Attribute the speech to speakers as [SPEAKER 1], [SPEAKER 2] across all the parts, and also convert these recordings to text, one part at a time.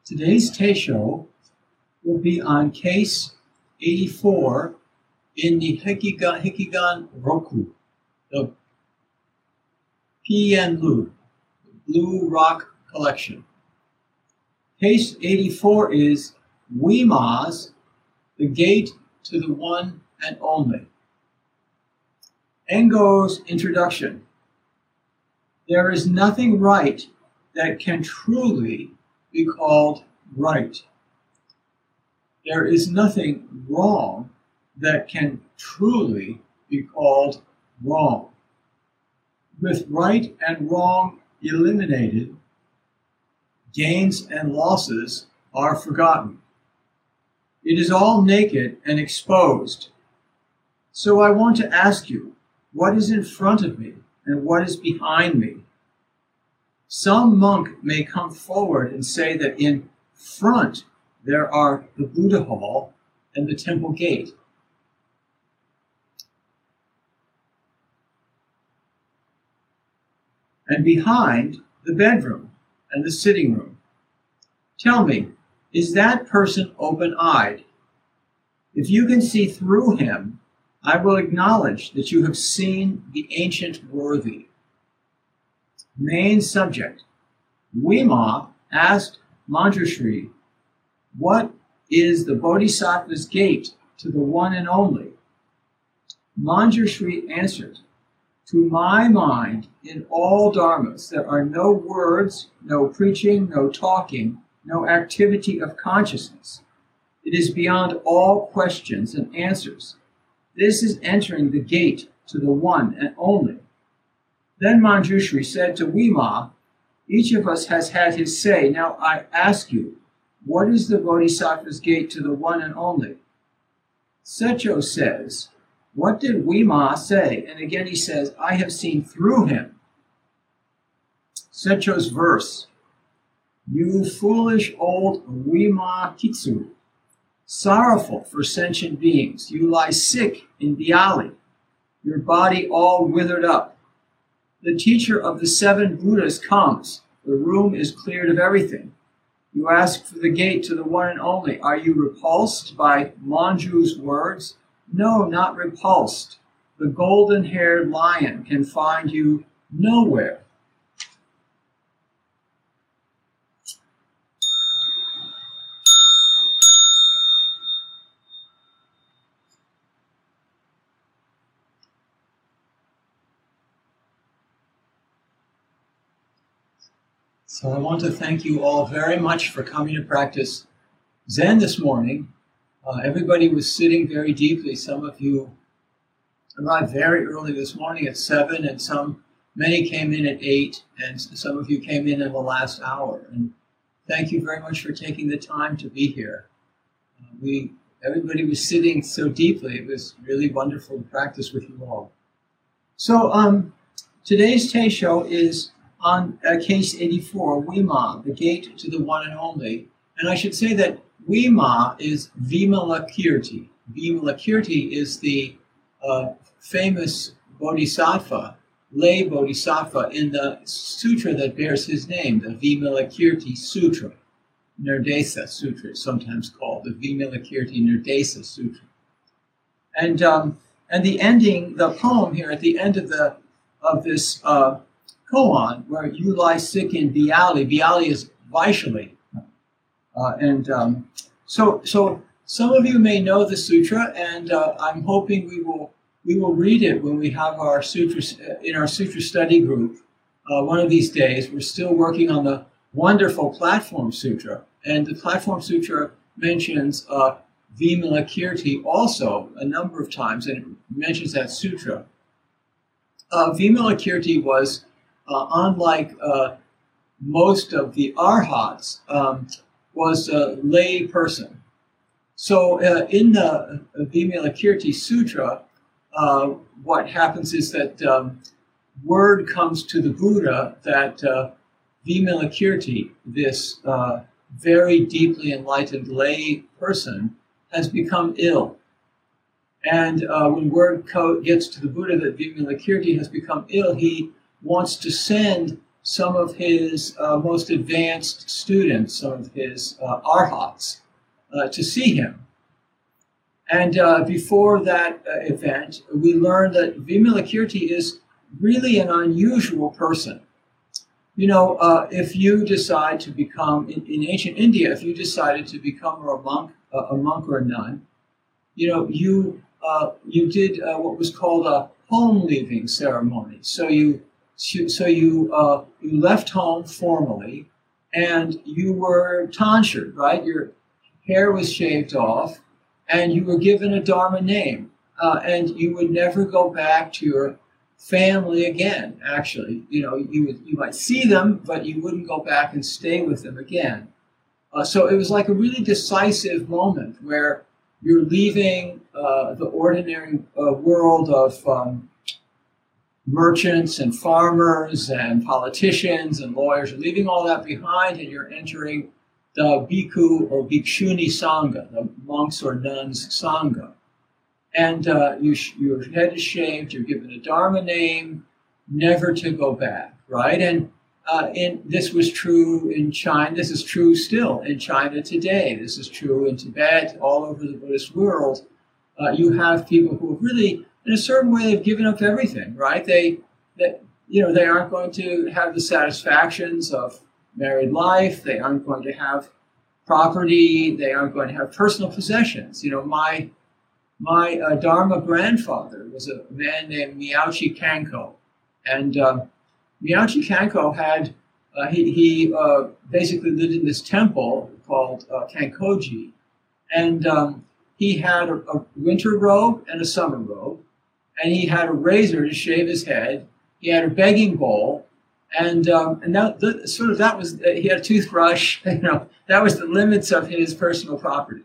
[SPEAKER 1] Today's Teisho will be on case 84 in the Hikigan Roku, the Pianlu, Blue Rock Collection. Case 84 is Wima's The Gate to the One and Only. Engo's introduction. There is nothing right that can truly be called right. There is nothing wrong that can truly be called wrong. With right and wrong eliminated, gains and losses are forgotten. It is all naked and exposed. So I want to ask you, what is in front of me and what is behind me? Some monk may come forward and say that in front there are the Buddha Hall and the temple gate. And behind, the bedroom and the sitting room. Tell me, is that person open-eyed? If you can see through him, I will acknowledge that you have seen the ancient worthy. Main subject. Wima asked Manjushri, what is the Bodhisattva's gate to the one and only? Manjushri answered, to my mind, in all dharmas, there are no words, no preaching, no talking, no activity of consciousness. It is beyond all questions and answers. This is entering the gate to the one and only. Then Manjushri said to Wima, each of us has had his say. Now I ask you, what is the Bodhisattva's gate to the one and only? Secho says, what did Wima say? And again he says, I have seen through him. Secho's verse, you foolish old Wima Kitsu, sorrowful for sentient beings, you lie sick in Biali, your body all withered up. The teacher of the 7 Buddhas comes. The room is cleared of everything. You ask for the gate to the one and only. Are you repulsed by Manju's words? No, not repulsed. The golden-haired lion can find you nowhere. So I want to thank you all very much for coming to practice Zen this morning. Everybody was sitting very deeply. Some of you arrived very early this morning at 7, and many came in at 8, and some of you came in the last hour. And thank you very much for taking the time to be here. Everybody was sitting so deeply. It was really wonderful to practice with you all. So today's Teisho is on case 84, Wima, the gate to the one and only. And I should say that Wima is Vimalakirti. Vimalakirti is the famous bodhisattva, lay bodhisattva in the sutra that bears his name, the Vimalakirti Sutra. Nirdesa Sutra is sometimes called, the Vimalakirti Nirdesa Sutra. And the ending, the poem here at the end of this koan, where you lie sick in Biali. Biali is Vaishali. So some of you may know the sutra, and I'm hoping we will read it when we have our sutras in our sutra study group one of these days. We're still working on the wonderful Platform Sutra, and the Platform Sutra mentions Vimalakirti also a number of times, and it mentions that sutra. Vimalakirti was unlike most of the arhats, was a lay person. So in the Vimalakirti Sutra, what happens is that word comes to the Buddha that Vimalakirti, this very deeply enlightened lay person, has become ill. And when word gets to the Buddha that Vimalakirti has become ill, he wants to send some of his most advanced students, some of his arhats, to see him. And before that event, we learned that Vimalakirti is really an unusual person. You know, if you decide to become, in ancient India, if you decided to become a monk or a nun, you know, you did what was called a home leaving ceremony. So you left home formally, and you were tonsured, right? Your hair was shaved off, and you were given a Dharma name, and you would never go back to your family again. Actually, you know, you might see them, but you wouldn't go back and stay with them again. So it was like a really decisive moment where you're leaving the ordinary world of merchants and farmers and politicians and lawyers. You're leaving all that behind, and you're entering the bhikkhu or bhikshuni sangha, the monks or nuns sangha. And your head is shaved, you're given a Dharma name, never to go back, right? And this was true in China. This is true still in China today. This is true in Tibet, all over the Buddhist world. You have people who have really, in a certain way, they've given up everything, right? They aren't going to have the satisfactions of married life. They aren't going to have property. They aren't going to have personal possessions. You know, my Dharma grandfather was a man named Miyaochi Kanko, and Miyaochi Kanko had he basically lived in this temple called Kankoji, and he had a winter robe and a summer robe, and he had a razor to shave his head. He had a begging bowl, and that was he had a toothbrush. You know, that was the limits of his personal property.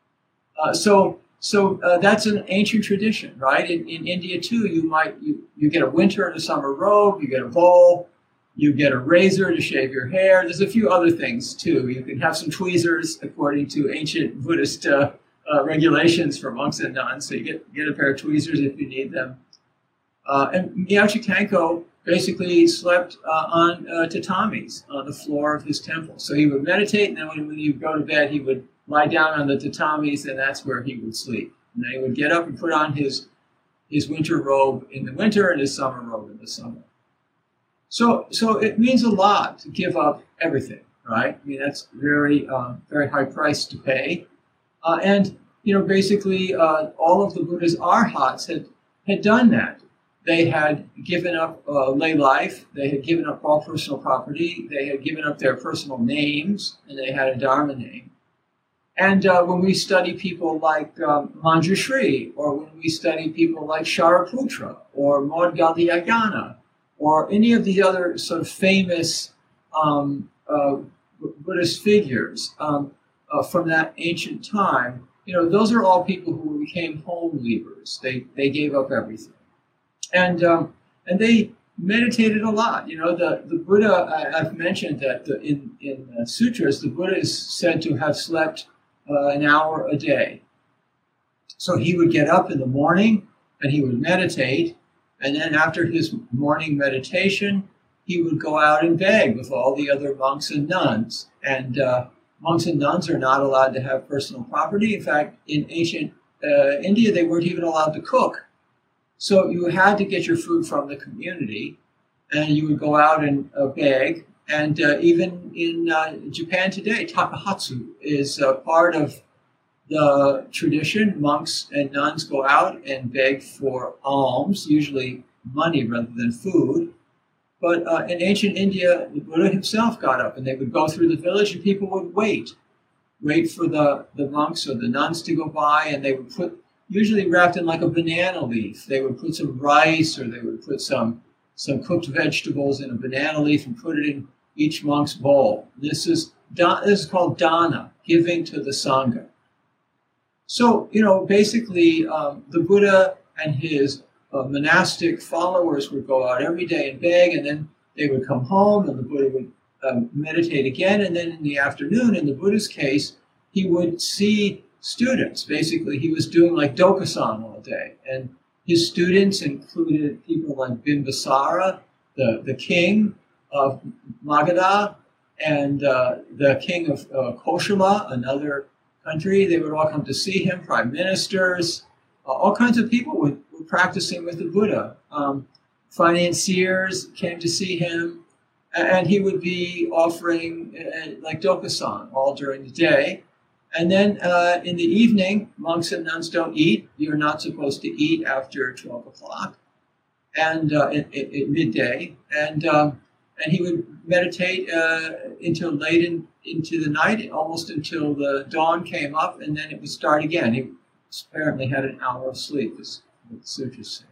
[SPEAKER 1] So that's an ancient tradition, right? In India too, you get a winter and a summer robe, you get a bowl, you get a razor to shave your hair. There's a few other things too. You can have some tweezers according to ancient Buddhist regulations for monks and nuns. So you get a pair of tweezers if you need them. And Miyaochi Kanko basically slept on tatamis on the floor of his temple. So he would meditate, and then when he would go to bed, he would lie down on the tatamis, and that's where he would sleep. And then he would get up and put on his winter robe in the winter and his summer robe in the summer. So it means a lot to give up everything, right? I mean, that's very high price to pay. And, you know, basically all of the Buddha's arhats had done that. They had given up lay life. They had given up all personal property. They had given up their personal names, and they had a Dharma name. And when we study people like Manjushri, or when we study people like Shariputra, or Maudgaldayana, or any of the other sort of famous Buddhist figures from that ancient time, you know, those are all people who became home leavers. They gave up everything, and they meditated a lot. You know, the Buddha, I've mentioned that in sutras, the Buddha is said to have slept an hour a day. So he would get up in the morning and he would meditate, and then after his morning meditation, he would go out and beg with all the other monks and nuns. And monks and nuns are not allowed to have personal property. In fact, in ancient India, they weren't even allowed to cook. So you had to get your food from the community, and you would go out and beg. And even in Japan today, takahatsu is part of the tradition. Monks and nuns go out and beg for alms, usually money rather than food. But in ancient India, the Buddha himself got up, and they would go through the village, and people would wait for the monks or the nuns to go by, and they would put, usually wrapped in like a banana leaf, they would put some rice, or they would put some cooked vegetables in a banana leaf and put it in each monk's bowl. This is called dana, giving to the sangha. So, you know, basically the Buddha and his monastic followers would go out every day and beg, and then they would come home, and the Buddha would meditate again, and then in the afternoon, in the Buddha's case, he would see students. Basically, he was doing like Dokusan all day, and his students included people like Bimbisara, the king, of Magadha and the king of Koshala, another country. They would all come to see him, prime ministers, all kinds of people were practicing with the Buddha. Financiers came to see him, and he would be offering like dokusan all during the day. And then in the evening, monks and nuns don't eat. You're not supposed to eat after 12 o'clock and at midday. And he would meditate until late into the night, almost until the dawn came up, and then it would start again. He apparently had an hour of sleep, as the sutras say.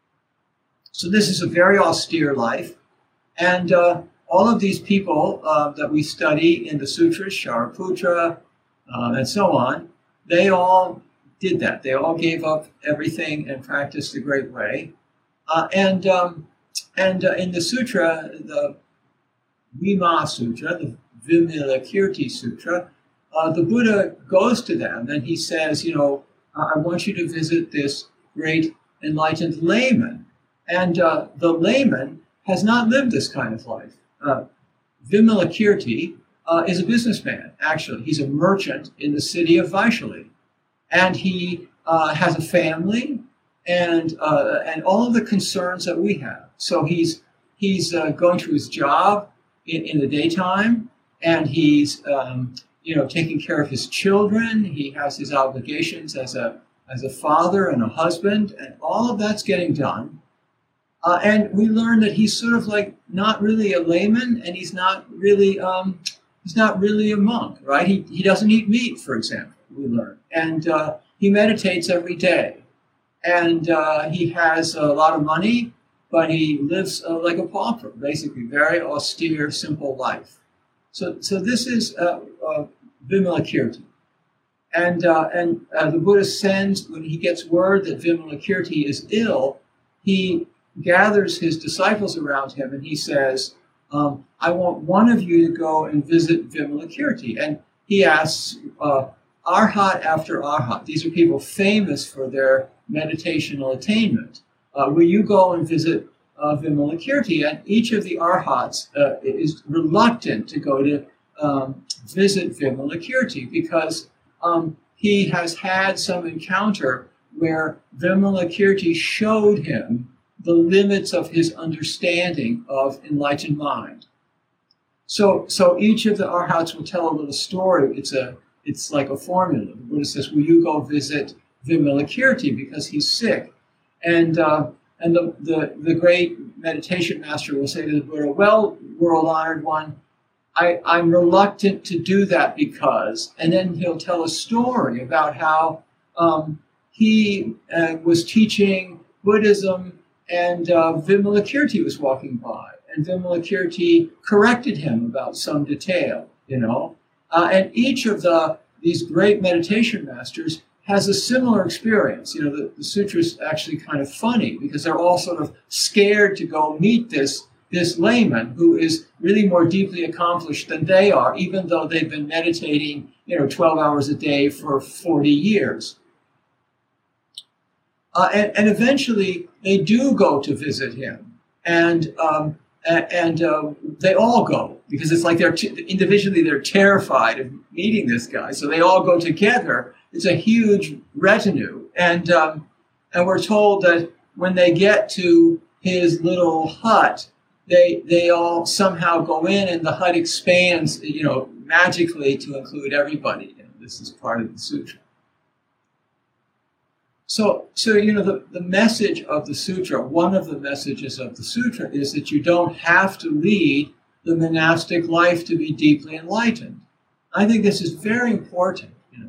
[SPEAKER 1] So this is a very austere life. And all of these people that we study in the sutras, Shariputra, and so on, they all did that. They all gave up everything and practiced the Great Way. And in the sutra, the Vimala Sutra, the Vimalakirti Sutra, the Buddha goes to them and he says, I want you to visit this great enlightened layman. And the layman has not lived this kind of life. Vimalakirti is a businessman, actually. He's a merchant in the city of Vaishali. And he has a family and all of the concerns that we have. So he's going to his job in the daytime, and he's taking care of his children. He has his obligations as a father and a husband, and all of that's getting done. And we learn that he's sort of like not really a layman, and he's not really a monk, right? He doesn't eat meat, for example. We learn, and he meditates every day, and he has a lot of money, but he lives like a pauper, basically, very austere, simple life. So this is Vimalakirti. And the Buddha sends, when he gets word that Vimalakirti is ill, he gathers his disciples around him and he says, I want one of you to go and visit Vimalakirti. And he asks, Arhat after Arhat, these are people famous for their meditational attainment. Will you go and visit Vimalakirti? And each of the Arhats is reluctant to go to visit Vimalakirti because he has had some encounter where Vimalakirti showed him the limits of his understanding of enlightened mind. So each of the Arhats will tell a little story. It's like a formula. The Buddha says, will you go visit Vimalakirti because he's sick? And the great meditation master will say to the Buddha, well, world honored one, I'm reluctant to do that because, and then he'll tell a story about how he was teaching Buddhism and Vimalakirti was walking by, and Vimalakirti corrected him about some detail, and each of these great meditation masters has a similar experience. The sutra's actually kind of funny because they're all sort of scared to go meet this layman who is really more deeply accomplished than they are, even though they've been meditating, 12 hours a day for 40 years. And eventually they do go to visit him, and they all go because it's like individually they're terrified of meeting this guy, so they all go together. It's a huge retinue, and we're told that when they get to his little hut, they all somehow go in, and the hut expands, magically to include everybody. This is part of the sutra. So the message of the sutra, one of the messages of the sutra is that you don't have to lead the monastic life to be deeply enlightened. I think this is very important.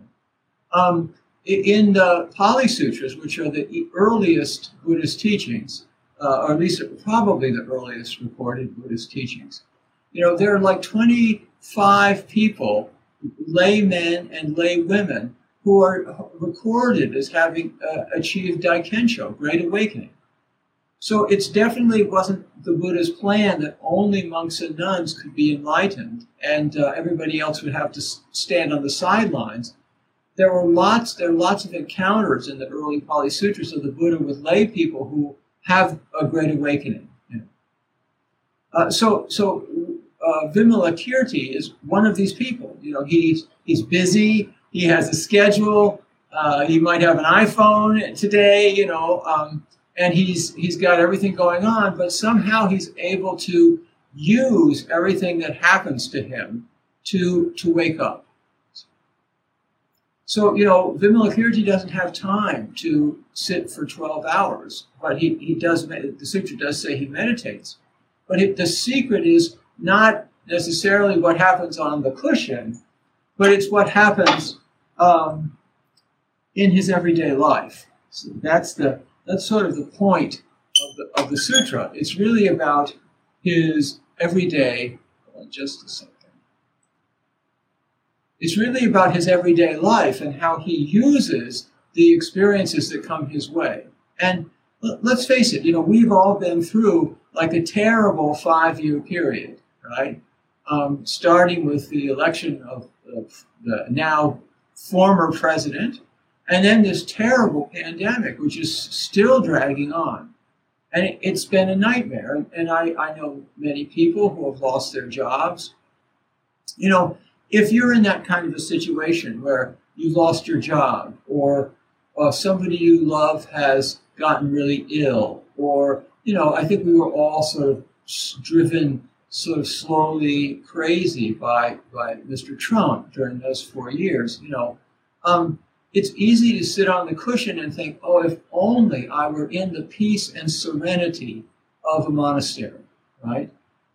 [SPEAKER 1] In the Pali Sutras, which are the earliest Buddhist teachings, or at least probably the earliest recorded Buddhist teachings, there are like 25 people, laymen and lay women, who are recorded as having achieved Daikensho, Great Awakening. So it definitely wasn't the Buddha's plan that only monks and nuns could be enlightened and everybody else would have to stand on the sidelines. There are lots of encounters in the early Pali Sutras of the Buddha with lay people who have a Great Awakening. Vimalakirti is one of these people. He's busy. He has a schedule. He might have an iPhone today. And he's got everything going on, but somehow he's able to use everything that happens to him to wake up. So, Vimalakirti doesn't have time to sit for 12 hours, but he does, the sutra does say he meditates. But the secret is not necessarily what happens on the cushion, but it's what happens in his everyday life. So that's sort of the point of the sutra. It's really about his everyday. Hold on just a second. It's really about his everyday life and how he uses the experiences that come his way. And let's face it, we've all been through like a terrible 5-year period, right? Starting with the election of the now former president, and then this terrible pandemic, which is still dragging on. And it's been a nightmare. And I know many people who have lost their jobs. If you're in that kind of a situation where you've lost your job, or somebody you love has gotten really ill, or, I think we were all sort of driven sort of slowly crazy by Mr. Trump during those 4 years, it's easy to sit on the cushion and think, oh, if only I were in the peace and serenity of a monastery, right?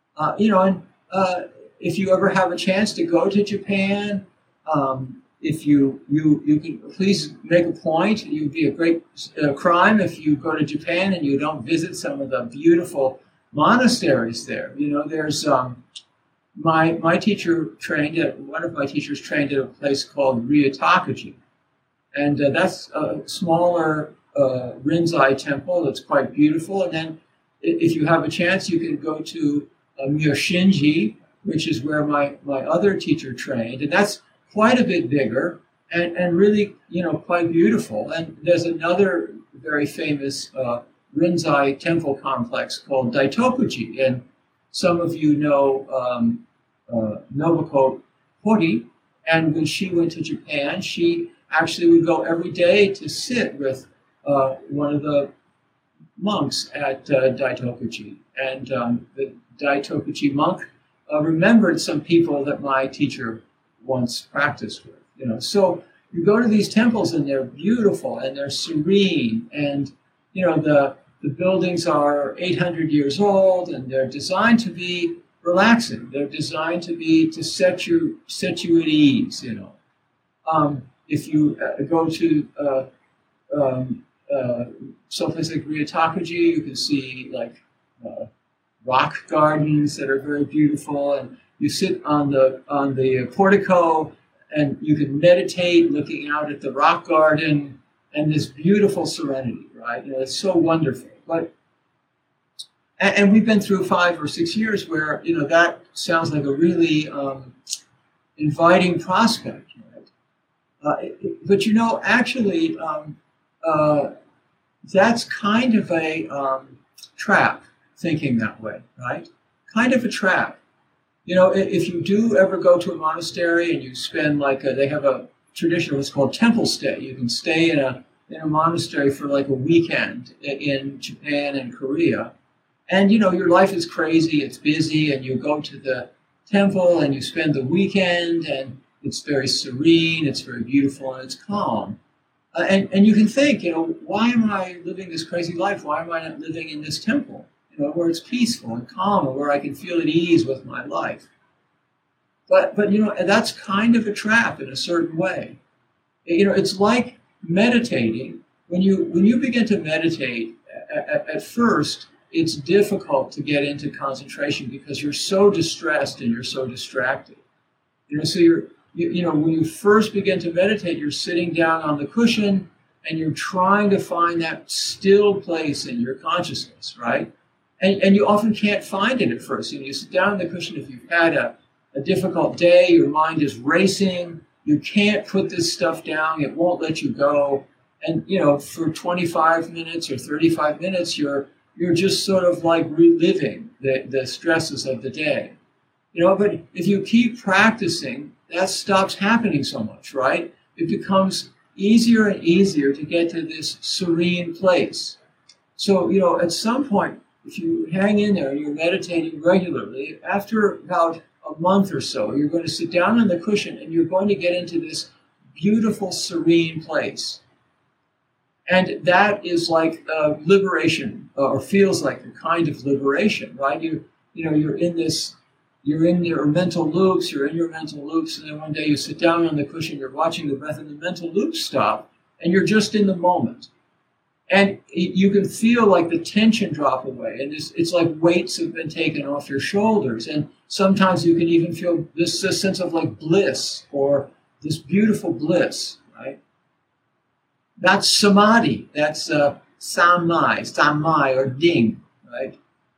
[SPEAKER 1] If you ever have a chance to go to Japan, if you can please make a point. It would be a great crime if you go to Japan and you don't visit some of the beautiful monasteries there. There's my teacher trained at one of my teachers trained at a place called Ryutakuji, and that's a smaller Rinzai temple that's quite beautiful. And then, if you have a chance, you can go to Myoshinji, which is where my other teacher trained, and that's quite a bit bigger and really, quite beautiful. And there's another very famous Rinzai temple complex called Daitokuji, and some of you know Nobuko Hori, and when she went to Japan, she actually would go every day to sit with one of the monks at Daitokuji, and the Daitokuji monk remembered some people that my teacher once practiced with. So you go to these temples and they're beautiful and they're serene, and the buildings are 800 years old, and they're designed to be relaxing. They're designed to set you at ease. If you go to someplace like Ryutakuji, you can see like rock gardens that are very beautiful, and you sit on the portico and you can meditate looking out at the rock garden and this beautiful serenity, right? It's so wonderful. And we've been through 5 or 6 years where that sounds like a really inviting prospect, right? But actually, that's kind of a trap, thinking that way, right? Kind of a trap. If you do ever go to a monastery and you spend they have a tradition what's called temple stay. You can stay in a monastery for like a weekend in Japan and Korea. And, your life is crazy, it's busy, and you go to the temple and you spend the weekend, and it's very serene, it's very beautiful, and it's calm. And you can think, why am I living this crazy life? Why am I not living in this temple, where it's peaceful and calm, and where I can feel at ease with my life? But that's kind of a trap in a certain way. It's like meditating. When you begin to meditate, at first, it's difficult to get into concentration because you're so distressed and you're so distracted. So when you first begin to meditate, you're sitting down on the cushion and you're trying to find that still place in your consciousness, right? And you often can't find it at first. You sit down on the cushion, if you've had a difficult day, your mind is racing, you can't put this stuff down, it won't let you go. And, for 25 minutes or 35 minutes, you're you're just sort of like reliving the stresses of the day. But if you keep practicing, that stops happening so much, right? It becomes easier and easier to get to this serene place. So, at some point, if you hang in there and you're meditating regularly, after about a month or so, you're going to sit down on the cushion and you're going to get into this beautiful, serene place. And that is like liberation, or feels like a kind of liberation, right? You're in your mental loops, and then one day you sit down on the cushion, you're watching the breath, and the mental loops stop, and you're just in the moment. And you can feel like the tension drop away, and it's like weights have been taken off your shoulders. And sometimes you can even feel this sense of like bliss, or this beautiful bliss, right? That's samadhi. That's samai, or ding, right?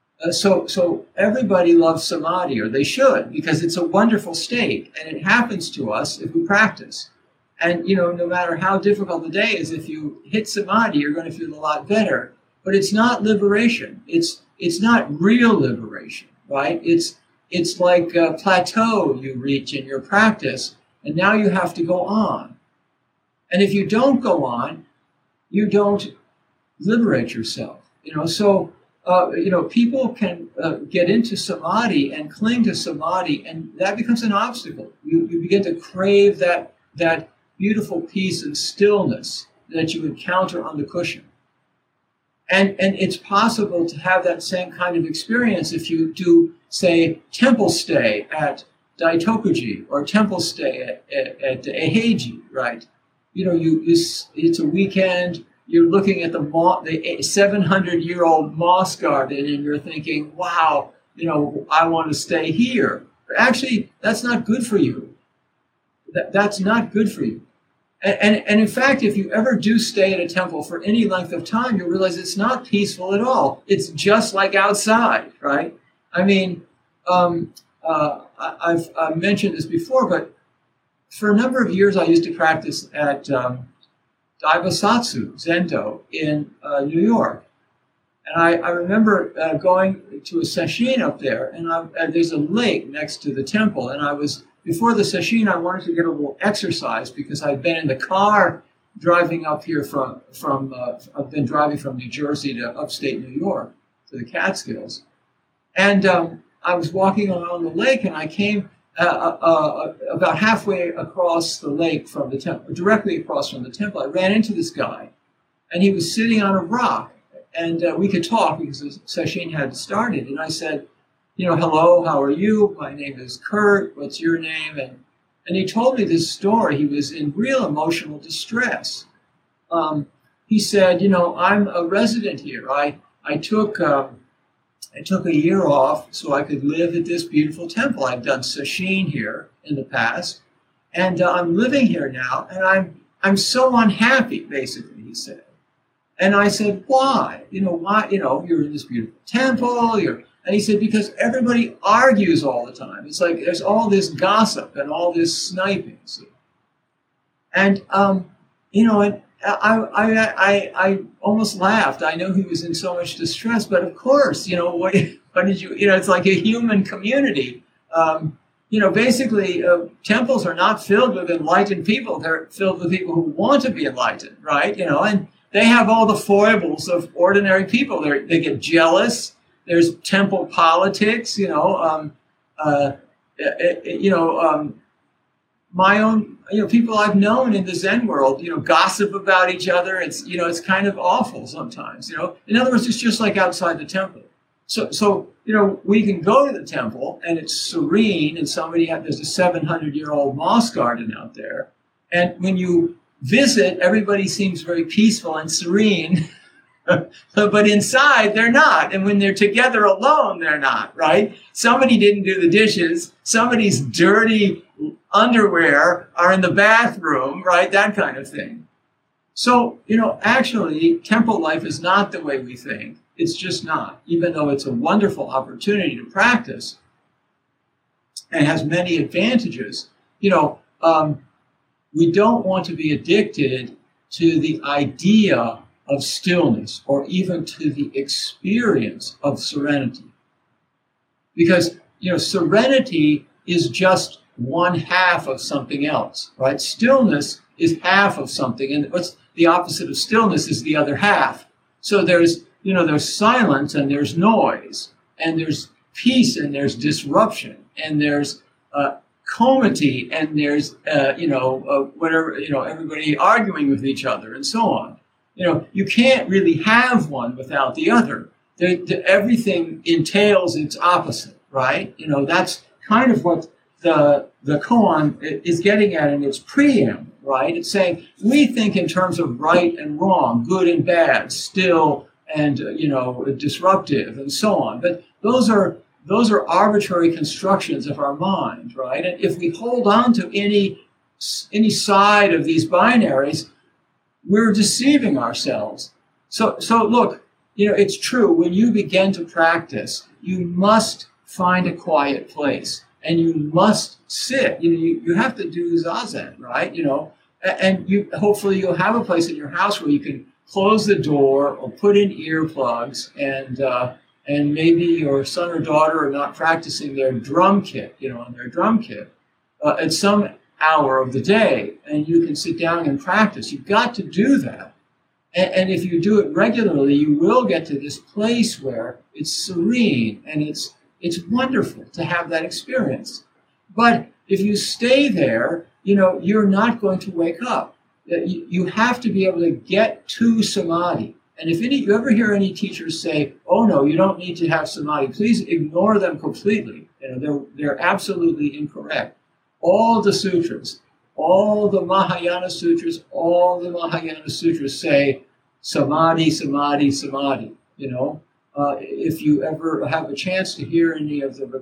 [SPEAKER 1] So everybody loves samadhi, or they should, because it's a wonderful state, and it happens to us if we practice. And, no matter how difficult the day is, if you hit samadhi, you're going to feel a lot better. But it's not liberation. It's not real liberation, right? It's like a plateau you reach in your practice, and now you have to go on. And if you don't go on, you don't liberate yourself. So people can get into samadhi and cling to samadhi, and that becomes an obstacle. You begin to crave that beautiful peace and stillness that you encounter on the cushion. And it's possible to have that same kind of experience if you do, say, temple stay at Daitokuji, or temple stay at Eheiji, right? It's a weekend. You're looking at the 700-year-old moss garden, and you're thinking, wow, I want to stay here. But actually, that's not good for you. That's not good for you. And in fact, if you ever do stay at a temple for any length of time, you'll realize it's not peaceful at all. It's just like outside, right? I mean, I've mentioned this before, but for a number of years, I used to practice at Daibosatsu Zendo in New York. And I remember going to a sesshin up there, and there's a lake next to the temple. And before the sesshin, I wanted to get a little exercise because I'd been in the car driving up here I've been driving from New Jersey to upstate New York, to the Catskills. And I was walking along the lake, and I came about halfway across the lake from the temple, directly across from the temple. I ran into this guy, and he was sitting on a rock, and we could talk because the sesshin had started. And I said, hello, how are you? My name is Kurt. What's your name? And he told me this story. He was in real emotional distress. He said, I'm a resident here. I took a year off so I could live at this beautiful temple. I've done sesshin here in the past, and I'm living here now, and I'm so unhappy, basically, he said. And I said, why? Why? You're in this beautiful temple. And he said, because everybody argues all the time. It's like there's all this gossip and all this sniping. See? And I almost laughed. I know he was in so much distress, but of course, what did you? It's like a human community. Basically, temples are not filled with enlightened people. They're filled with people who want to be enlightened, right? And they have all the foibles of ordinary people. They get jealous. There's temple politics, my own, people I've known in the Zen world, gossip about each other. It's kind of awful sometimes, In other words, it's just like outside the temple. So we can go to the temple and it's serene, and there's a 700-year-old moss garden out there. And when you visit, everybody seems very peaceful and serene. But inside, they're not. And when they're together alone, they're not, right? Somebody didn't do the dishes. Somebody's dirty underwear are in the bathroom, right? That kind of thing. So, actually, temple life is not the way we think. It's just not. Even though it's a wonderful opportunity to practice and has many advantages, we don't want to be addicted to the idea of stillness or even to the experience of serenity. Because, serenity is just one half of something else, right? Stillness is half of something. And what's the opposite of stillness is the other half. So there's silence and there's noise, and there's peace and there's disruption, and there's comity, and there's everybody arguing with each other and so on. You can't really have one without the other. Everything entails its opposite, right? That's kind of what the koan is getting at in its preamble, right? It's saying we think in terms of right and wrong, good and bad, still and disruptive and so on. But those are arbitrary constructions of our mind, right? And if we hold on to any side of these binaries, we're deceiving ourselves. So look, it's true. When you begin to practice, you must find a quiet place and you must sit. You have to do zazen, right? And hopefully you'll have a place in your house where you can close the door or put in earplugs, and maybe your son or daughter are not practicing their drum kit, on their drum kit at some hour of the day, and you can sit down and practice. You've got to do that. And if you do it regularly, you will get to this place where it's serene and it's wonderful to have that experience. But if you stay there, you're not going to wake up. You have to be able to get to samadhi. And if you ever hear any teachers say, "Oh no, you don't need to have samadhi," please ignore them completely. They're absolutely incorrect. All the sutras, all the Mahayana sutras say samadhi, samadhi, samadhi. If you ever have a chance to hear any of the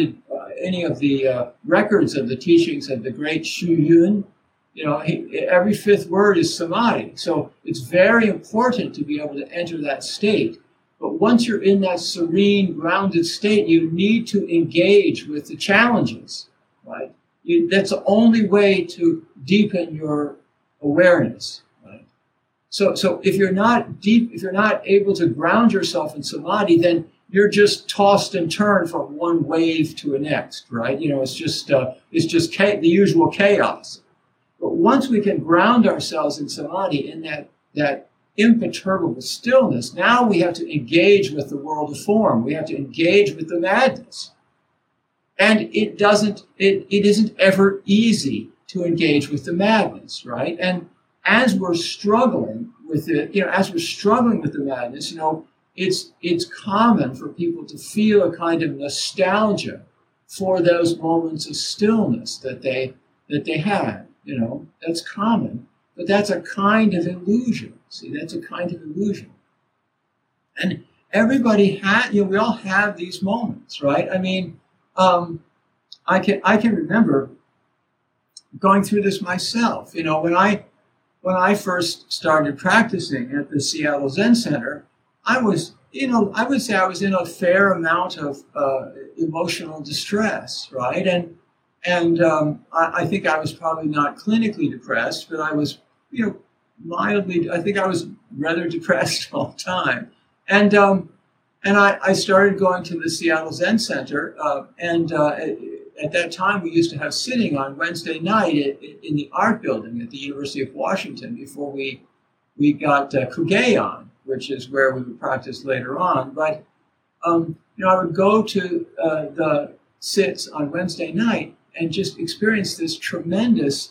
[SPEAKER 1] records of the teachings of the great Shu Yun, every fifth word is samadhi. So it's very important to be able to enter that state. But once you're in that serene, grounded state, you need to engage with the challenges, right? That's the only way to deepen your awareness, right? So if you're not able to ground yourself in samadhi, then you're just tossed and turned from one wave to the next, right? It's just the usual chaos. But once we can ground ourselves in samadhi, in that imperturbable stillness, now we have to engage with the world of form. We have to engage with the madness. And it isn't ever easy to engage with the madness, right? And as we're struggling with it, the madness, it's common for people to feel a kind of nostalgia for those moments of stillness that they had. That's common, but that's a kind of illusion. See, that's a kind of illusion. And everybody we all have these moments, right? I mean, I can remember going through this myself. When I first started practicing at the Seattle Zen Center, I would say I was in a fair amount of emotional distress, right? And I think I was probably not clinically depressed, but I was, mildly. I think I was rather depressed all the time. And I started going to the Seattle Zen Center, and at that time we used to have sitting on Wednesday night in the art building at the University of Washington before we got Kugeon, which is where we would practice later on. But I would go to the sits on Wednesday night and just experience this tremendous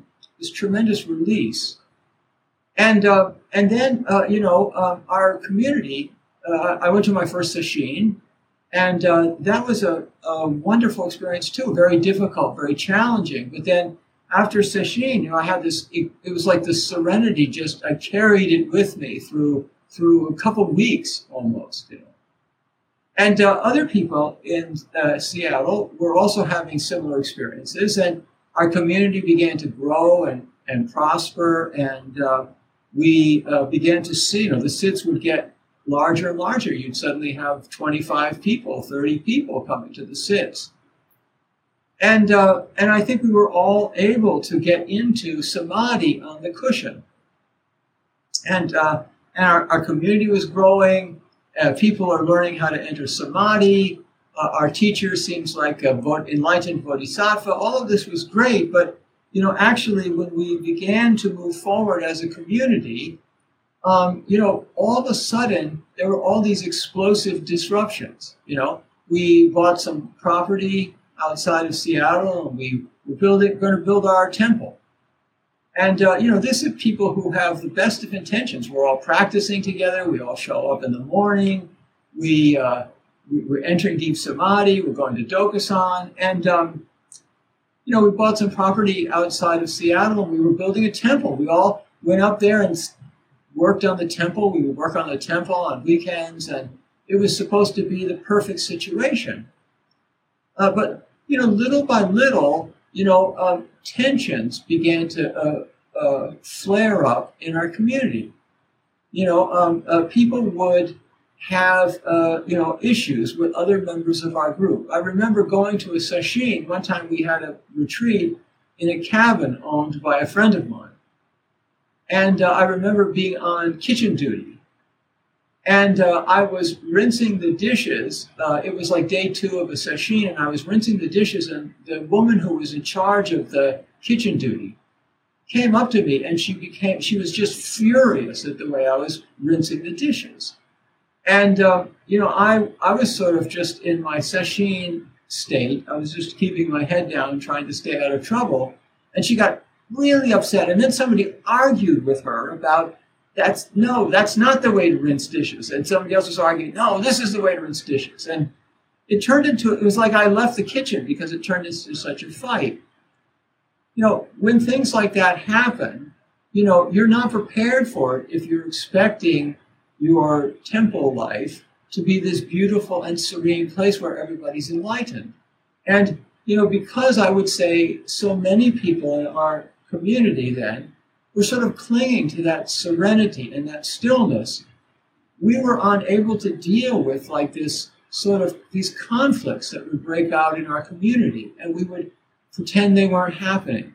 [SPEAKER 1] release. And then our community. I went to my first sesshin, and that was a wonderful experience too. Very difficult, very challenging. But then after sesshin, I had this. It was like this serenity. I carried it with me through a couple of weeks almost. And other people in Seattle were also having similar experiences, and our community began to grow and prosper, and we began to see. The sits would get larger and larger. You'd suddenly have 25 people, 30 people coming to the sits. And I think we were all able to get into samadhi on the cushion. And and our community was growing. People are learning how to enter samadhi. Our teacher seems like a enlightened bodhisattva. All of this was great, but actually, when we began to move forward as a community, all of a sudden there were all these explosive disruptions. We bought some property outside of Seattle, and we were going to build our temple. And this is people who have the best of intentions. We're all practicing together. We all show up in the morning. We're entering deep samadhi. We're going to Dokusan, and we bought some property outside of Seattle, and we were building a temple. We all went up there and worked on the temple. We would work on the temple on weekends, and it was supposed to be the perfect situation. But little by little, tensions began to flare up in our community. People would have issues with other members of our group. I remember going to a sesshin. One time we had a retreat in a cabin owned by a friend of mine. And I remember being on kitchen duty. And I was rinsing the dishes. It was like day 2 of a sesshin, and I was rinsing the dishes, and the woman who was in charge of the kitchen duty came up to me, and she was just furious at the way I was rinsing the dishes. And, I was sort of just in my sesshin state. I was just keeping my head down and trying to stay out of trouble. And she got really upset. And then somebody argued with her about, that's not the way to rinse dishes. And somebody else was arguing, no, this is the way to rinse dishes. And it was like I left the kitchen because it turned into such a fight. When things like that happen, you're not prepared for it if you're expecting your temple life to be this beautiful and serene place where everybody's enlightened. And, because I would say so many people in our community then were sort of clinging to that serenity and that stillness, we were unable to deal with like this sort of these conflicts that would break out in our community, and we would pretend they weren't happening.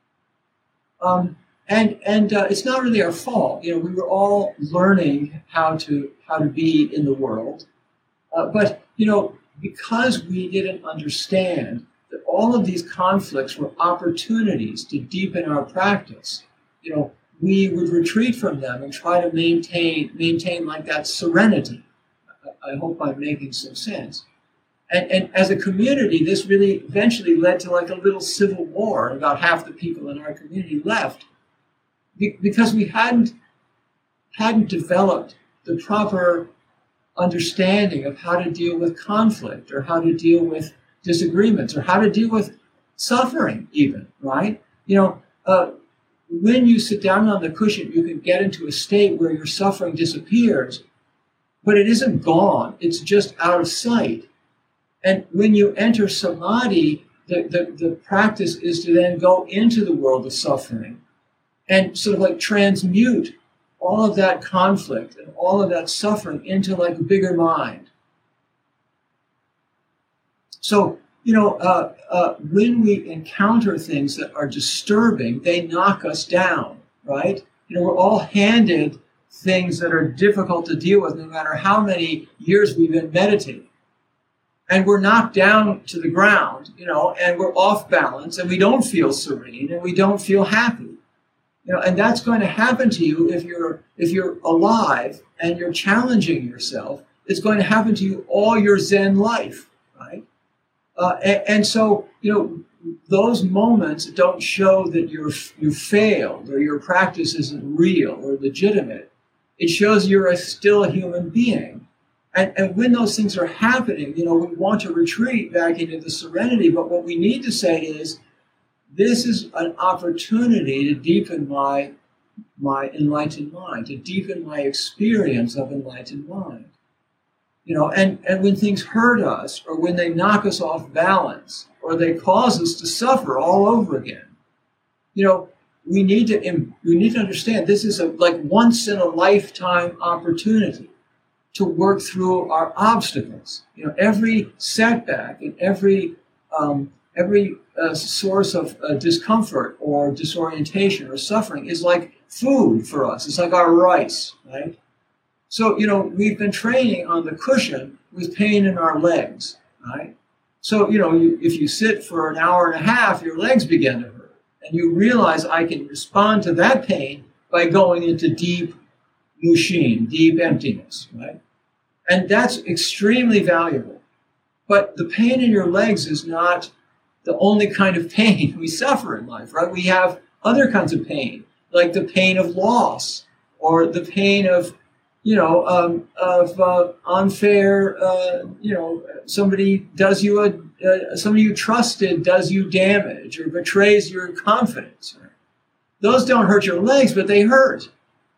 [SPEAKER 1] And it's not really our fault. We were all learning how to be in the world. But because we didn't understand that all of these conflicts were opportunities to deepen our practice, we would retreat from them and try to maintain like that serenity. I hope I'm making some sense. And as a community, this really eventually led to like a little civil war. About half the people in our community left because we hadn't developed the proper understanding of how to deal with conflict, or how to deal with disagreements, or how to deal with suffering even, right? When you sit down on the cushion, you can get into a state where your suffering disappears, but it isn't gone. It's just out of sight. And when you enter samadhi, the practice is to then go into the world of suffering and sort of like transmute all of that conflict and all of that suffering into like a bigger mind. So, when we encounter things that are disturbing, they knock us down, right? We're all handed things that are difficult to deal with no matter how many years we've been meditating. And we're knocked down to the ground, and we're off balance, and we don't feel serene, and we don't feel happy. And that's going to happen to you if you're alive and you're challenging yourself. It's going to happen to you all your Zen life, right? And so, those moments don't show that you failed or your practice isn't real or legitimate. It shows you're still a human being. And when those things are happening, we want to retreat back into the serenity. But what we need to say is, this is an opportunity to deepen my enlightened mind, to deepen my experience of enlightened mind. And when things hurt us, or when they knock us off balance, or they cause us to suffer all over again, we need to understand this is a like once in a lifetime opportunity to work through our obstacles. Every setback and every source of discomfort or disorientation or suffering is like food for us. It's like our rice, right? So, we've been training on the cushion with pain in our legs, right? So, if you sit for an hour and a half, your legs begin to hurt. And you realize I can respond to that pain by going into deep mushin, deep emptiness, right? And that's extremely valuable. But the pain in your legs is not the only kind of pain we suffer in life, right? We have other kinds of pain, like the pain of loss or the pain of unfair, somebody you trusted does you damage or betrays your confidence. Right? Those don't hurt your legs, but they hurt.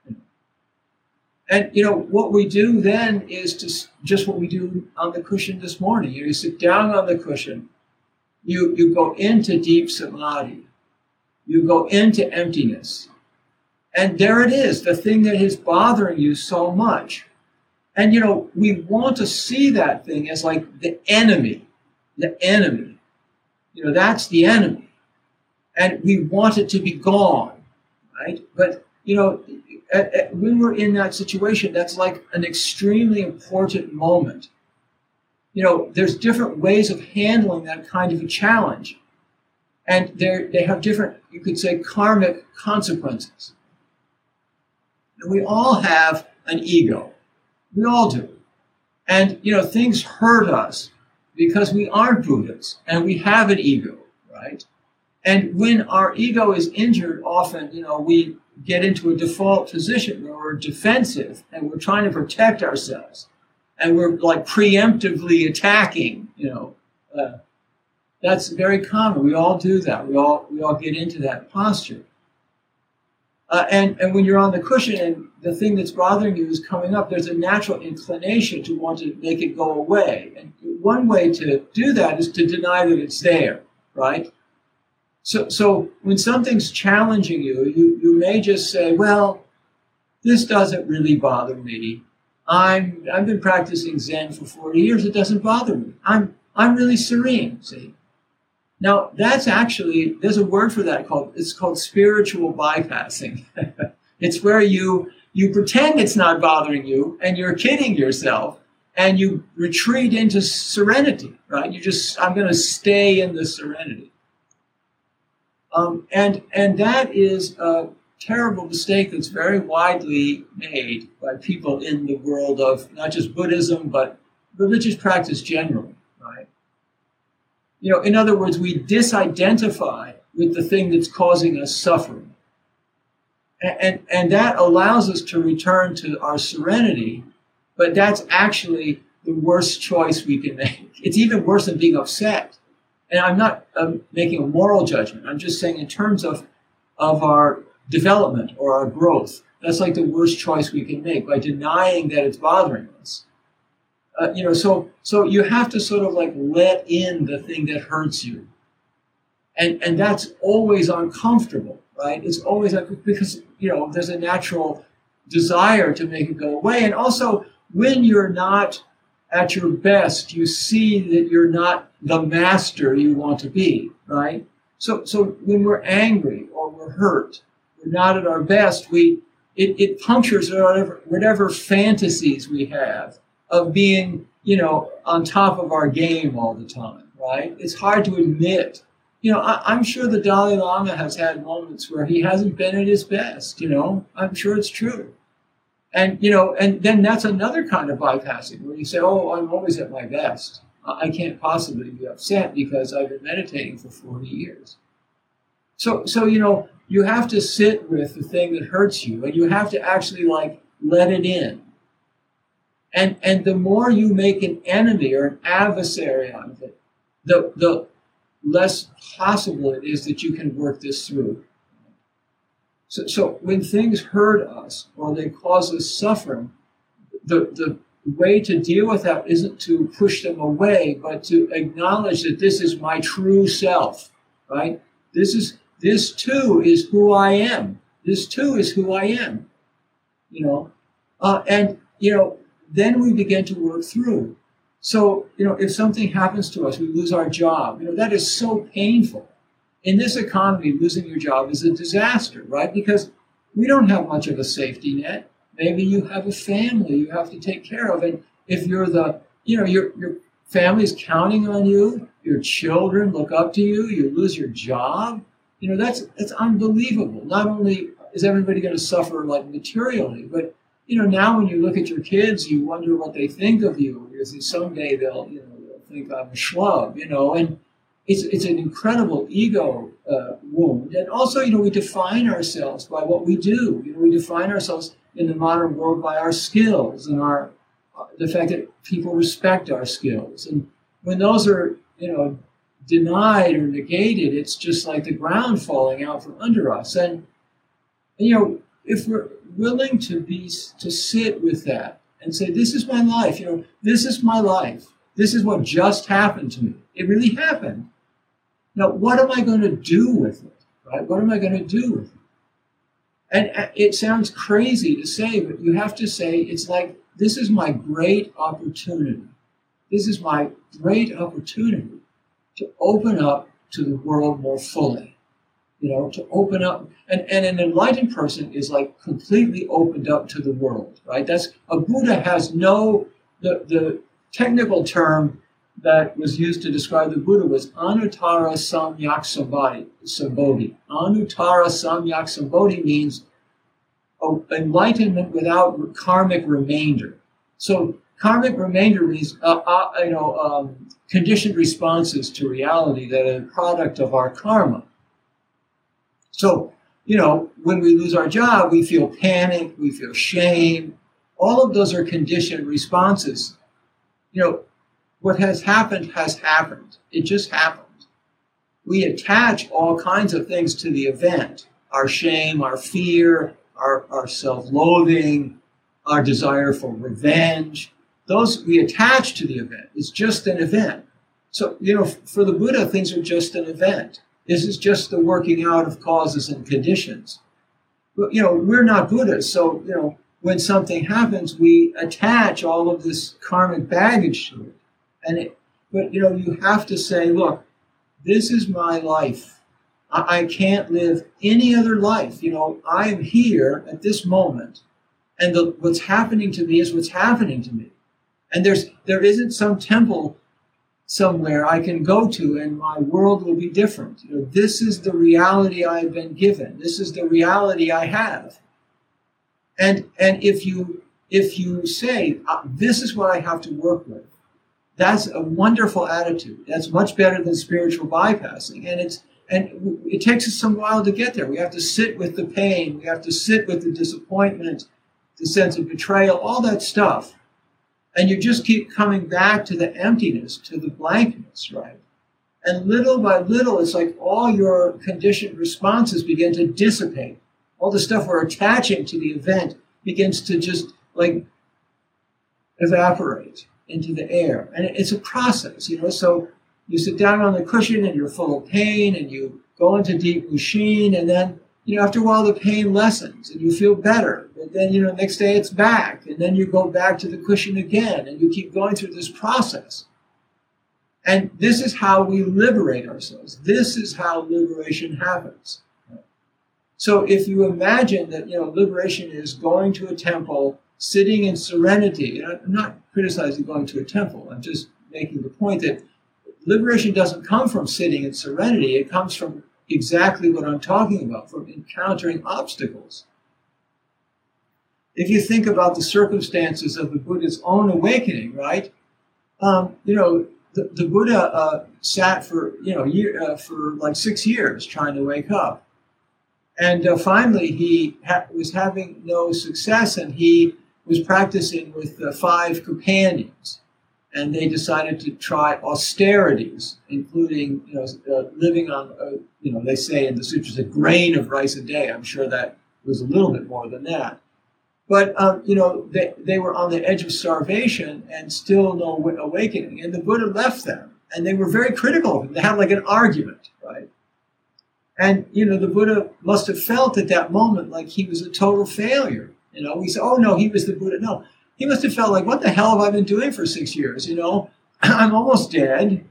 [SPEAKER 1] And, what we do then is just what we do on the cushion this morning. You sit down on the cushion, you go into deep samadhi, you go into emptiness. And there it is, the thing that is bothering you so much. And, we want to see that thing as like the enemy. The enemy. That's the enemy. And we want it to be gone, right? But, when we're in that situation, that's like an extremely important moment. There's different ways of handling that kind of a challenge. And they have different, you could say, karmic consequences. And we all have an ego. We all do. And, things hurt us because we aren't Buddhas and we have an ego, right? And when our ego is injured, often, we get into a default position where we're defensive and we're trying to protect ourselves. And we're like preemptively attacking, that's very common. We all do that. We all get into that posture. And when you're on the cushion and the thing that's bothering you is coming up, there's a natural inclination to want to make it go away. And one way to do that is to deny that it's there, right? So when something's challenging you, you may just say, well, this doesn't really bother me. I've been practicing Zen for 40 years. It doesn't bother me. I'm really serene, see? Now, that's actually, there's a word for that it's called spiritual bypassing. It's where you pretend it's not bothering you and you're kidding yourself and you retreat into serenity, right? I'm going to stay in the serenity. And that is a terrible mistake that's very widely made by people in the world of not just Buddhism, but religious practice generally, right? In other words, we disidentify with the thing that's causing us suffering. And that allows us to return to our serenity, but that's actually the worst choice we can make. It's even worse than being upset. And I'm not making a moral judgment. I'm just saying in terms of our development or our growth, that's like the worst choice we can make by denying that it's bothering us. So you have to sort of like let in the thing that hurts you. And that's always uncomfortable, right? It's always because, there's a natural desire to make it go away. And also when you're not at your best, you see that you're not the master you want to be, right? So when we're angry or we're hurt, we're not at our best, it punctures whatever fantasies we have of being, on top of our game all the time, right? It's hard to admit. I'm sure the Dalai Lama has had moments where he hasn't been at his best, I'm sure it's true. And, and then that's another kind of bypassing where you say, oh, I'm always at my best. I can't possibly be upset because I've been meditating for 40 years. So, you have to sit with the thing that hurts you and you have to actually let it in. And the more you make an enemy or an adversary out of it, the less possible it is that you can work this through. So when things hurt us or they cause us suffering, the way to deal with that isn't to push them away, but to acknowledge that this is my true self, right? This too is who I am. This too is who I am, then we begin to work through. So, if something happens to us, we lose our job, that is so painful. In this economy, losing your job is a disaster, right? Because we don't have much of a safety net. Maybe you have a family you have to take care of. And if you're your family's counting on you, your children look up to you, you lose your job, that's unbelievable. Not only is everybody going to suffer like materially, but now when you look at your kids, you wonder what they think of you, because someday they'll think I'm a schlub, and it's an incredible ego wound. And also, we define ourselves by what we do. We define ourselves in the modern world by our skills and the fact that people respect our skills. And when those are, denied or negated, it's just like the ground falling out from under us. And if we're willing to sit with that and say, this is my life, this is my life. This is what just happened to me. It really happened. Now, what am I going to do with it? Right? What am I going to do with it? And it sounds crazy to say, but you have to say, it's like, this is my great opportunity. This is my great opportunity to open up to the world more fully. To open up. And an enlightened person is like completely opened up to the world, right? A Buddha has the technical term that was used to describe the Buddha was Anuttara Samyak Sambodhi. Anuttara Samyak Sambodhi means enlightenment without karmic remainder. So karmic remainder means conditioned responses to reality that are a product of our karma. So, when we lose our job, we feel panic, we feel shame. All of those are conditioned responses. What has happened has happened. It just happened. We attach all kinds of things to the event. Our shame, our fear, our self-loathing, our desire for revenge. Those we attach to the event. It's just an event. So, for the Buddha, things are just an event. This is just the working out of causes and conditions. But, we're not Buddhas. So, when something happens, we attach all of this karmic baggage to it. But you have to say, look, this is my life. I can't live any other life. I am here at this moment, and what's happening to me is what's happening to me. And there isn't some temple somewhere I can go to and my world will be different. This is the reality I've been given. This is the reality I have. And if you say, this is what I have to work with, that's a wonderful attitude. That's much better than spiritual bypassing. And it takes us some while to get there. We have to sit with the pain. We have to sit with the disappointment, the sense of betrayal, all that stuff. And you just keep coming back to the emptiness, to the blankness, right? And little by little, it's like all your conditioned responses begin to dissipate. All the stuff we're attaching to the event begins to just like evaporate into the air. And it's a process, So you sit down on the cushion and you're full of pain and you go into deep Mushin, and then, after a while the pain lessens and you feel better. But then, next day it's back, and then you go back to the cushion again, and you keep going through this process. And this is how we liberate ourselves. This is how liberation happens. So if you imagine that, liberation is going to a temple, sitting in serenity, and I'm not criticizing going to a temple, I'm just making the point that liberation doesn't come from sitting in serenity, it comes from exactly what I'm talking about, from encountering obstacles. If you think about the circumstances of the Buddha's own awakening, right? The Buddha sat for like 6 years trying to wake up, and finally he was having no success, and he was practicing with 5 companions, and they decided to try austerities, including living on they say in the sutras a grain of rice a day. I'm sure that was a little bit more than that. But, they were on the edge of starvation and still no awakening. And the Buddha left them. And they were very critical of him. They had like an argument, right? And, the Buddha must have felt at that moment like he was a total failure. We say, oh, no, he was the Buddha. No, he must have felt like, what the hell have I been doing for 6 years? You know, I'm almost dead.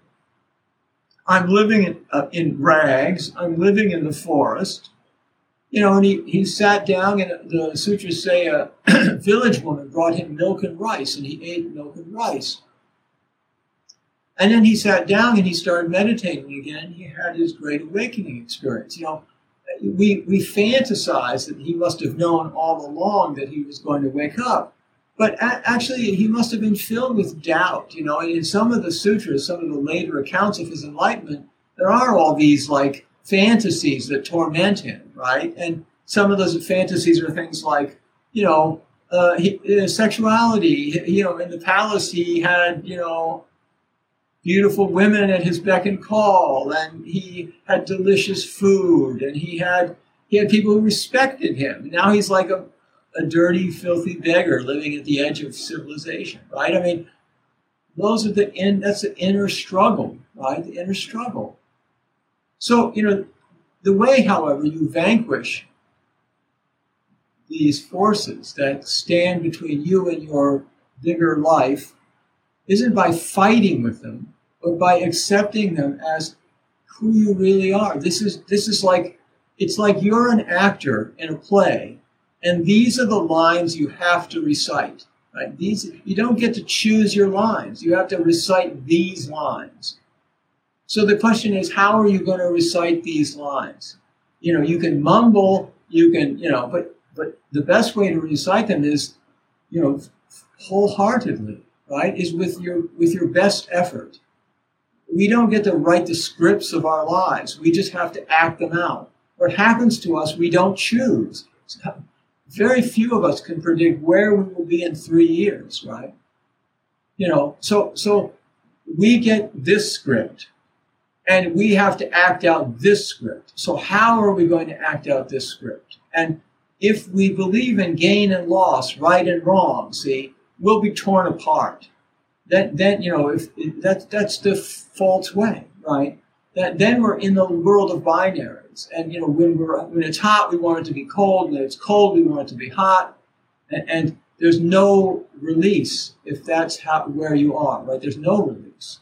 [SPEAKER 1] I'm living in rags. I'm living in the forest. You know, and he sat down, and the sutras say a village woman brought him milk and rice, and he ate milk and rice. And then he sat down and he started meditating again. He had his great awakening experience. You know, we fantasize that he must have known all along that he was going to wake up. But actually, he must have been filled with doubt. You know, in some of the sutras, some of the later accounts of his enlightenment, there are all these like fantasies that torment him, right? And some of those fantasies are things like, you know, sexuality. You know, in the palace, he had, you know, beautiful women at his beck and call, and he had delicious food, and he had people who respected him. Now he's like a dirty, filthy beggar living at the edge of civilization, right? I mean, that's the inner struggle, right? The inner struggle. So, you know, the way, however, you vanquish these forces that stand between you and your bigger life isn't by fighting with them, but by accepting them as who you really are. This is like, it's like you're an actor in a play, and these are the lines you have to recite. Right? You don't get to choose your lines. You have to recite these lines. So the question is, how are you going to recite these lines? You know, you can mumble, you can, you know, but the best way to recite them is, you know, wholeheartedly, right? Is with your best effort. We don't get to write the scripts of our lives. We just have to act them out. What happens to us, we don't choose. Very few of us can predict where we will be in 3 years, right? You know, so we get this script, and we have to act out this script. So how are we going to act out this script? And if we believe in gain and loss, right and wrong, see, we'll be torn apart. Then you know, that's the false way, right? Then we're in the world of binaries, and you know, when it's hot, we want it to be cold. When it's cold, we want it to be hot, and there's no release if that's where you are, right? There's no release.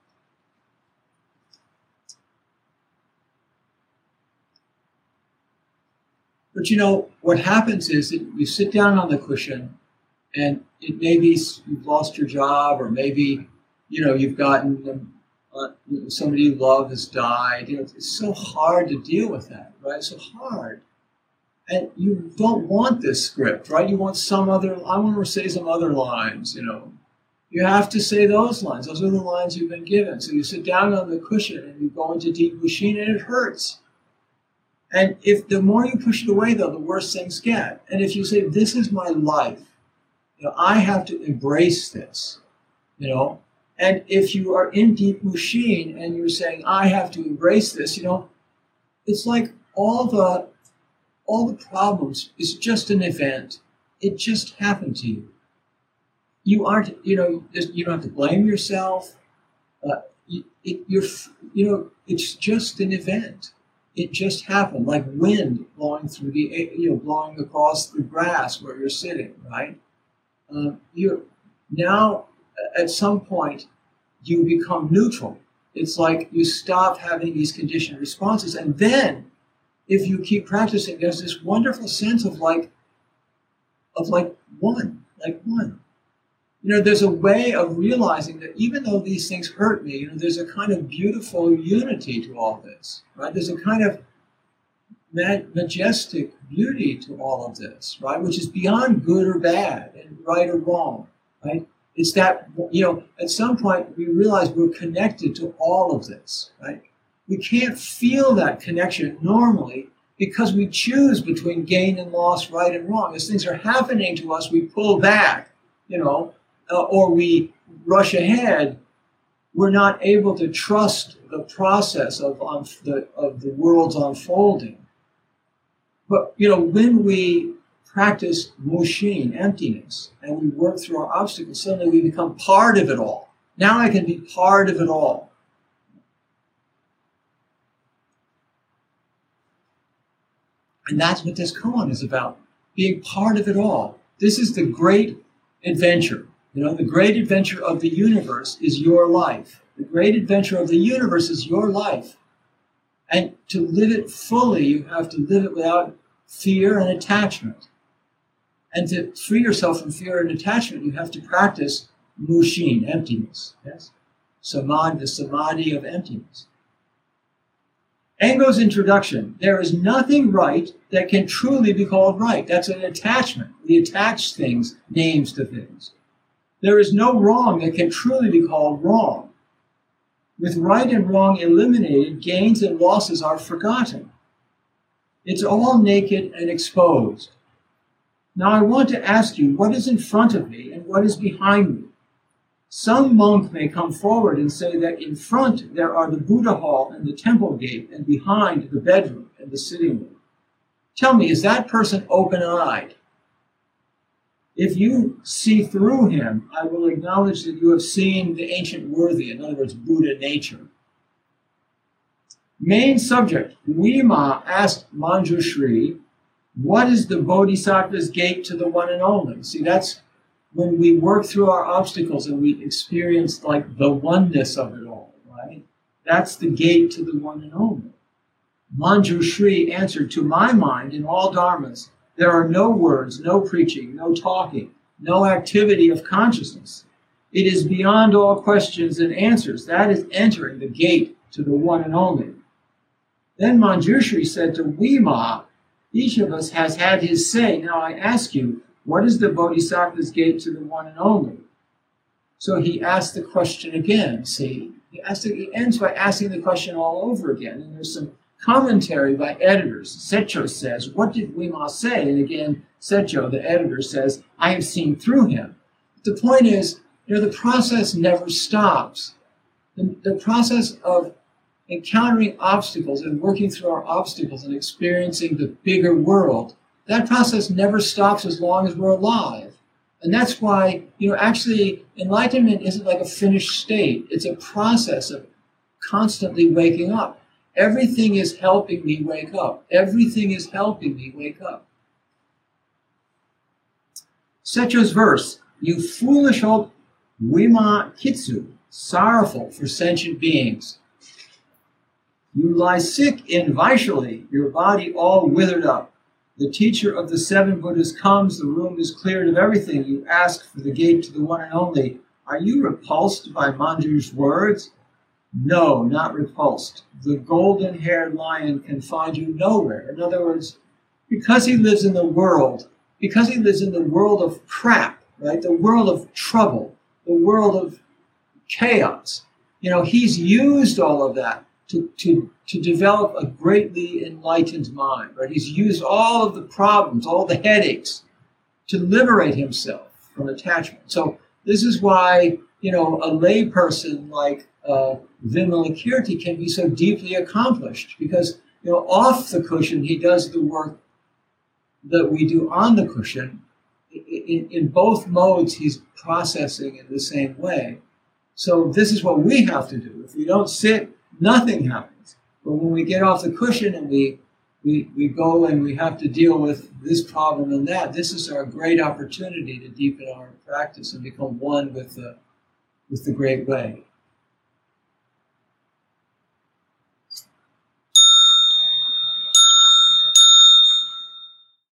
[SPEAKER 1] But you know, what happens is that you sit down on the cushion, and it maybe you've lost your job, or maybe, you know, you've gotten somebody you love has died. You know, it's so hard to deal with that, right? It's so hard, and you don't want this script, right? You want some other. I want to say some other lines. You know, you have to say those lines. Those are the lines you've been given. So you sit down on the cushion and you go into deep Bushin, and it hurts. And if the more you push it away, though, the worse things get. And if you say, "This is my life," you know, I have to embrace this, you know. And if you are in deep Bushin and you're saying, I have to embrace this, you know, it's like all the problems is just an event. It just happened to you. You aren't, you know, you don't have to blame yourself. It's just an event. It just happened, like wind blowing through blowing across the grass where you're sitting, right? You're now, at some point, you become neutral. It's like you stop having these conditioned responses. And then, if you keep practicing, there's this wonderful sense of one. You know, there's a way of realizing that even though these things hurt me, you know, there's a kind of beautiful unity to all this, right? There's a kind of majestic beauty to all of this, right? Which is beyond good or bad and right or wrong, right? It's that, you know, at some point we realize we're connected to all of this, right? We can't feel that connection normally because we choose between gain and loss, right and wrong. As things are happening to us, we pull back, you know, or we rush ahead. We're not able to trust the process of the world's unfolding. But, you know, when we practice Mushin, emptiness, and we work through our obstacles, suddenly we become part of it all. Now I can be part of it all. And that's what this koan is about, being part of it all. This is the great adventure. You know, the great adventure of the universe is your life. The great adventure of the universe is your life. And to live it fully, you have to live it without fear and attachment. And to free yourself from fear and attachment, you have to practice mushin, emptiness. Yes? Samadhi, the samadhi of emptiness. Engo's introduction, there is nothing right that can truly be called right. That's an attachment. We attach things, names to things. There is no wrong that can truly be called wrong. With right and wrong eliminated, gains and losses are forgotten. It's all naked and exposed. Now I want to ask you, what is in front of me and what is behind me? Some monk may come forward and say that in front there are the Buddha hall and the temple gate, and behind the bedroom and the sitting room. Tell me, is that person open-eyed? If you see through him, I will acknowledge that you have seen the ancient worthy, in other words, Buddha nature. Main subject, Wima asked Manjushri, what is the Bodhisattva's gate to the one and only? See, that's when we work through our obstacles and we experience like the oneness of it all, right? That's the gate to the one and only. Manjushri answered, to my mind, in all dharmas, there are no words, no preaching, no talking, no activity of consciousness. It is beyond all questions and answers. That is entering the gate to the one and only. Then Manjushri said to Wima, each of us has had his say. Now I ask you, what is the Bodhisattva's gate to the one and only? So he asked the question again, see? He ends by asking the question all over again. And there's some commentary by editors. Setcho says, what did Wima say? And again, Setcho, the editor, says, I have seen through him. The point is, the process never stops. The process of encountering obstacles and working through our obstacles and experiencing the bigger world, that process never stops as long as we're alive. And that's why, actually enlightenment isn't like a finished state. It's a process of constantly waking up. Everything is helping me wake up. Everything is helping me wake up. Setcho's verse, you foolish old Wima Kitsu, sorrowful for sentient beings. You lie sick in Vaishali, your body all withered up. The teacher of the seven Buddhas comes, the room is cleared of everything. You ask for the gate to the one and only. Are you repulsed by Manju's words? No, not repulsed. The golden-haired lion can find you nowhere. In other words, because he lives in the world of crap, right? The world of trouble, the world of chaos. He's used all of that to develop a greatly enlightened mind, right? He's used all of the problems, all the headaches to liberate himself from attachment. So this is why, a layperson like Vimalakirti can be so deeply accomplished because, off the cushion, he does the work that we do on the cushion. In both modes, he's processing in the same way. So this is what we have to do. If we don't sit, nothing happens. But when we get off the cushion and we go and we have to deal with this problem and that, this is our great opportunity to deepen our practice and become one with the great way.